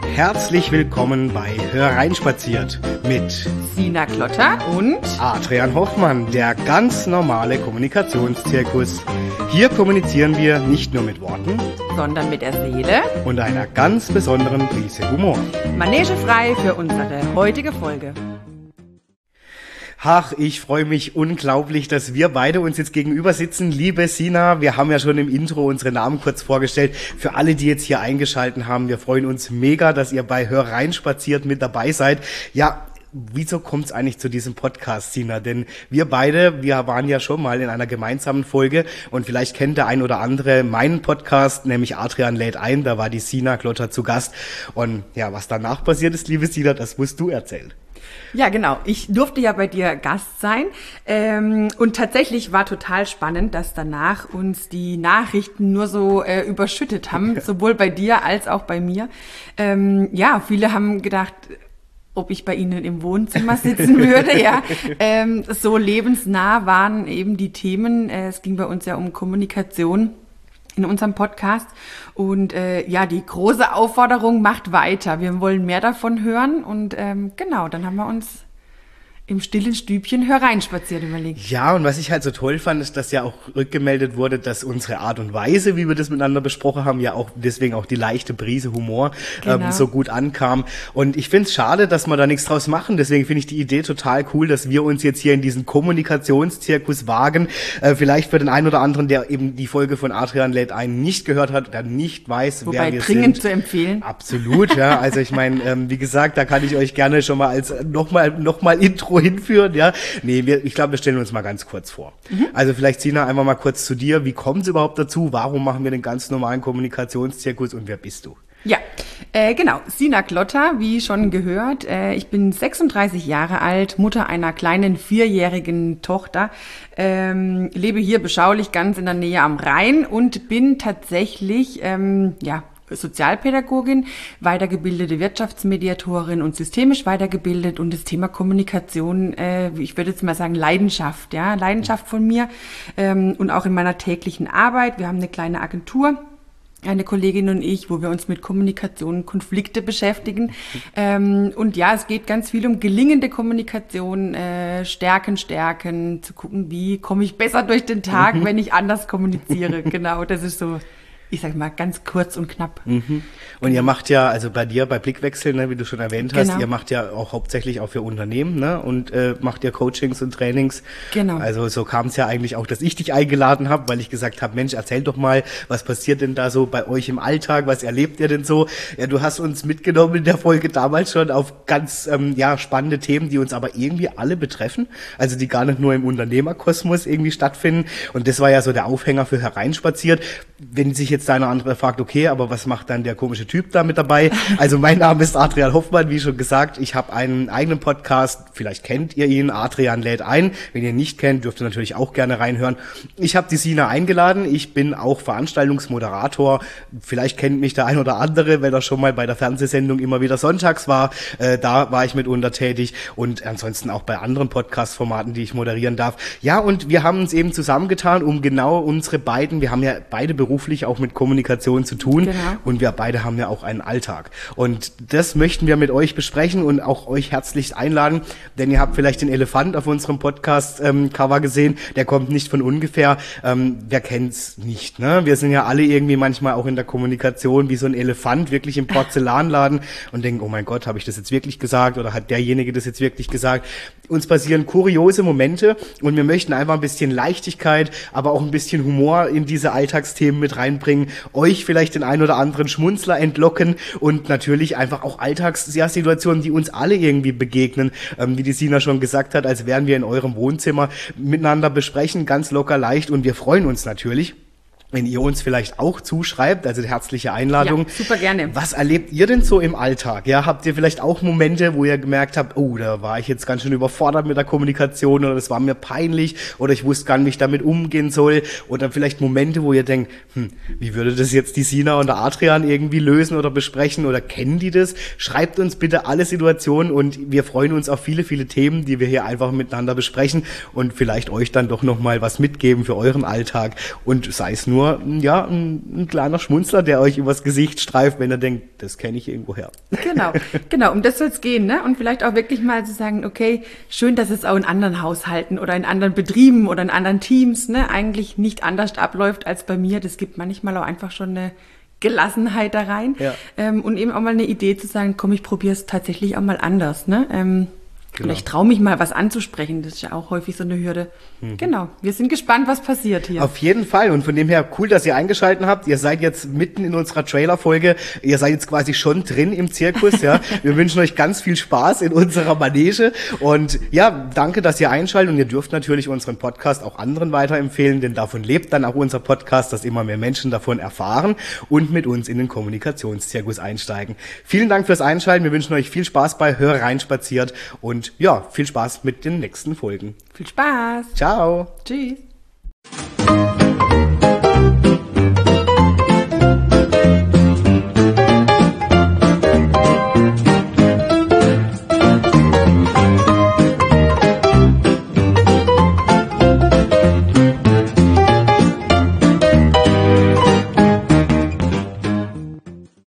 Herzlich willkommen bei Hereinspaziert mit Sina Klotter und Adrian Hoffmann, der ganz normale Kommunikationszirkus. Hier kommunizieren wir nicht nur mit Worten, sondern mit der Seele und einer ganz besonderen Prise Humor. Manegefrei für unsere heutige Folge. Ach, ich freue mich unglaublich, dass wir beide uns jetzt gegenüber sitzen. Liebe Sina, wir haben ja schon im Intro unsere Namen kurz vorgestellt. Für alle, die jetzt hier eingeschaltet haben, wir freuen uns mega, dass ihr bei Hereinspaziert mit dabei seid. Ja, wieso kommt es eigentlich zu diesem Podcast, Sina? Denn wir beide, wir waren ja schon mal in einer gemeinsamen Folge und vielleicht kennt der ein oder andere meinen Podcast, nämlich Adrian lädt ein, da war die Sina Klotter zu Gast. Und ja, was danach passiert ist, liebe Sina, das musst du erzählen. Ja, genau. Ich durfte ja bei dir Gast sein und tatsächlich war total spannend, dass danach uns die Nachrichten nur so überschüttet haben, sowohl bei dir als auch bei mir. Ja, viele haben gedacht, ob ich bei Ihnen im Wohnzimmer sitzen würde, ja. So lebensnah waren eben die Themen. Es ging bei uns ja um Kommunikation in unserem Podcast und ja, die große Aufforderung macht weiter. Wir wollen mehr davon hören und genau, dann haben wir uns im stillen Stübchen hereinspaziert überlegt. Ja, und was ich halt so toll fand, ist, dass ja auch rückgemeldet wurde, dass unsere Art und Weise, wie wir das miteinander besprochen haben, ja auch deswegen auch die leichte Prise Humor so gut ankam. Und ich finde es schade, dass wir da nichts draus machen. Deswegen finde ich die Idee total cool, dass wir uns jetzt hier in diesen Kommunikationszirkus wagen. Vielleicht für den einen oder anderen, der eben die Folge von Adrian lädt ein nicht gehört hat, der nicht weiß, wobei wer wir dringend sind. Zu empfehlen. Absolut, ja. Also ich meine, wie gesagt, da kann ich euch gerne schon mal als nochmal Intro hinführen, ja. Nee, ich glaube, wir stellen uns mal ganz kurz vor. Also vielleicht, Sina, einmal mal kurz zu dir. Wie kommt es überhaupt dazu? Warum machen wir den ganz normalen Kommunikationszirkus und wer bist du? Ja, genau. Sina Klotter, wie schon gehört. Ich bin 36 Jahre alt, Mutter einer kleinen 4-jährigen Tochter, lebe hier beschaulich ganz in der Nähe am Rhein und bin tatsächlich, Sozialpädagogin, weitergebildete Wirtschaftsmediatorin und systemisch weitergebildet und das Thema Kommunikation, ich würde jetzt mal sagen Leidenschaft von mir und auch in meiner täglichen Arbeit. Wir haben eine kleine Agentur, eine Kollegin und ich, wo wir uns mit Kommunikation und Konflikte beschäftigen. Und ja, es geht ganz viel um gelingende Kommunikation, Stärken, zu gucken, wie komme ich besser durch den Tag, wenn ich anders kommuniziere. Genau, das ist so, ich sag mal, ganz kurz und knapp. Und ihr macht ja, also bei dir, bei Blickwechsel, ne, wie du schon erwähnt hast, genau. Ihr macht ja auch hauptsächlich auch für Unternehmen, ne, und macht ja Coachings und Trainings. Genau. Also so kam es ja eigentlich auch, dass ich dich eingeladen habe, weil ich gesagt habe, Mensch, erzähl doch mal, was passiert denn da so bei euch im Alltag, was erlebt ihr denn so? Ja, du hast uns mitgenommen in der Folge damals schon auf ganz spannende Themen, die uns aber irgendwie alle betreffen, also die gar nicht nur im Unternehmerkosmos irgendwie stattfinden. Und das war ja so der Aufhänger für Hereinspaziert. Wenn sich jetzt einer andere fragt, okay, aber was macht dann der komische Typ da mit dabei? Also mein Name ist Adrian Hoffmann, wie schon gesagt. Ich habe einen eigenen Podcast, vielleicht kennt ihr ihn, Adrian lädt ein. Wenn ihr ihn nicht kennt, dürft ihr natürlich auch gerne reinhören. Ich habe die Sina eingeladen, ich bin auch Veranstaltungsmoderator. Vielleicht kennt mich der ein oder andere, weil er schon mal bei der Fernsehsendung immer wieder sonntags war. Da war ich mitunter tätig und ansonsten auch bei anderen Podcast-Formaten, die ich moderieren darf. Ja, und wir haben uns eben zusammengetan, um genau wir haben ja beide beruflich auch mit Kommunikation zu tun. Genau. Und wir beide haben ja auch einen Alltag. Und das möchten wir mit euch besprechen und auch euch herzlich einladen, denn ihr habt vielleicht den Elefant auf unserem Podcast-Cover gesehen, der kommt nicht von ungefähr. Wer kennt's nicht, ne? Wir sind ja alle irgendwie manchmal auch in der Kommunikation wie so ein Elefant, wirklich im Porzellanladen und denken, oh mein Gott, habe ich das jetzt wirklich gesagt oder hat derjenige das jetzt wirklich gesagt? Uns passieren kuriose Momente und wir möchten einfach ein bisschen Leichtigkeit, aber auch ein bisschen Humor in diese Alltagsthemen mit reinbringen, euch vielleicht den ein oder anderen Schmunzler entlocken und natürlich einfach auch Alltagssituationen, die uns alle irgendwie begegnen, wie die Sina schon gesagt hat, als wären wir in eurem Wohnzimmer miteinander besprechen, ganz locker leicht und wir freuen uns natürlich, wenn ihr uns vielleicht auch zuschreibt, also herzliche Einladung. Ja, super gerne. Was erlebt ihr denn so im Alltag? Ja, habt ihr vielleicht auch Momente, wo ihr gemerkt habt, oh, da war ich jetzt ganz schön überfordert mit der Kommunikation oder das war mir peinlich oder ich wusste gar nicht, wie ich damit umgehen soll oder vielleicht Momente, wo ihr denkt, wie würde das jetzt die Sina und der Adrian irgendwie lösen oder besprechen oder kennen die das? Schreibt uns bitte alle Situationen und wir freuen uns auf viele, viele Themen, die wir hier einfach miteinander besprechen und vielleicht euch dann doch nochmal was mitgeben für euren Alltag und sei es nur nur ja ein kleiner Schmunzler, der euch übers Gesicht streift, wenn ihr denkt, das kenne ich irgendwoher. Genau, um das soll es gehen, ne? Und vielleicht auch wirklich mal zu sagen, okay, schön, dass es auch in anderen Haushalten oder in anderen Betrieben oder in anderen Teams, ne, eigentlich nicht anders abläuft als bei mir. Das gibt manchmal auch einfach schon eine Gelassenheit da rein. Ja. Und eben auch mal eine Idee zu sagen, komm, ich probiere es tatsächlich auch mal anders, ne? Oder ich traue mich mal, was anzusprechen. Das ist ja auch häufig so eine Hürde. Genau. Wir sind gespannt, was passiert hier. Auf jeden Fall. Und von dem her cool, dass ihr eingeschaltet habt. Ihr seid jetzt mitten in unserer Trailer-Folge. Ihr seid jetzt quasi schon drin im Zirkus, ja. Wir wünschen euch ganz viel Spaß in unserer Manege. Und ja, danke, dass ihr einschaltet. Und ihr dürft natürlich unseren Podcast auch anderen weiterempfehlen, denn davon lebt dann auch unser Podcast, dass immer mehr Menschen davon erfahren und mit uns in den Kommunikationszirkus einsteigen. Vielen Dank fürs Einschalten. Wir wünschen euch viel Spaß bei Hör rein spaziert und ja, viel Spaß mit den nächsten Folgen. Viel Spaß. Ciao. Tschüss.